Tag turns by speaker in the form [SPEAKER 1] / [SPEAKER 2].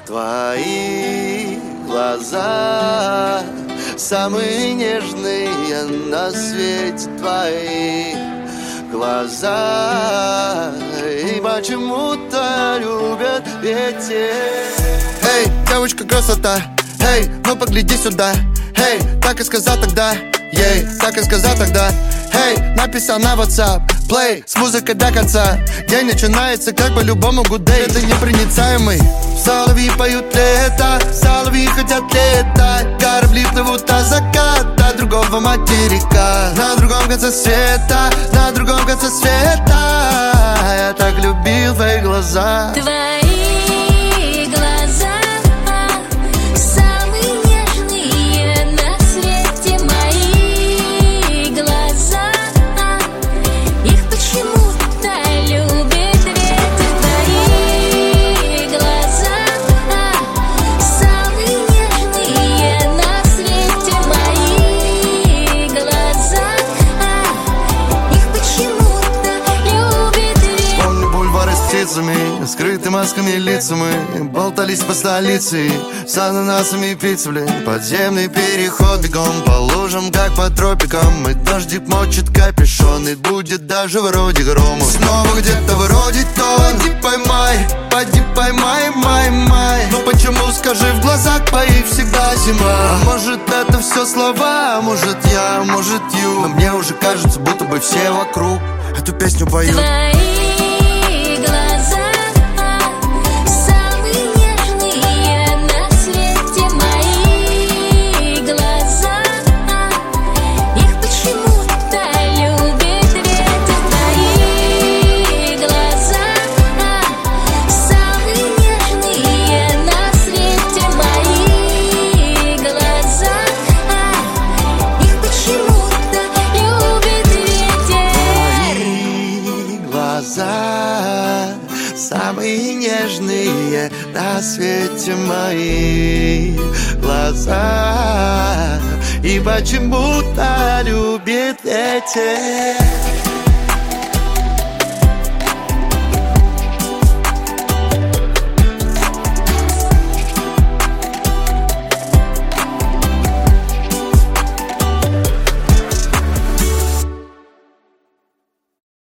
[SPEAKER 1] Твои глаза самые нежные на свете, твои глаза и почему-то любят ветер. Эй, девочка, красота, эй, ну погляди сюда. Эй, так и сказал тогда, ей, так и сказал тогда. Эй, написал на WhatsApp, play с музыкой до конца. День начинается как по-любому good day. Это непроницаемый. Соловьи поют лето, соловьи хотят летать. Корабли плывут от заката другого материка. На другом конце света, на другом конце света. Я так любил твои глаза.
[SPEAKER 2] Твои глаза самые нежные на свете, мои глаза. Их почему-то любит ветер. Твои глаза самые нежные на свете, мои глаза. Их почему-то любит ветер.
[SPEAKER 1] Помню бульвары с птицами, скрыты масками лица мы болтались по столице, с ананасами и пиццей, блин. Подземный переход бегом по лужам, как по тропикам. И дождик мочит капюшон, и будет даже вроде грома. Снова где-то вроде то. Поди поймай, май. Но почему, скажи, в глазах твоих всегда зима? А может это все слова, а может я, а может ю. Но мне уже кажется, будто бы все вокруг эту песню поют.
[SPEAKER 2] Твои глаза самые нежные на свете, мои глаза. Их почему-то любит ветер. Твои глаза самые нежные на свете, мои глаза. Их почему-то любит ветер.
[SPEAKER 1] Твои глаза самые нежные на свете, мои глаза. И почему-то любит ветер.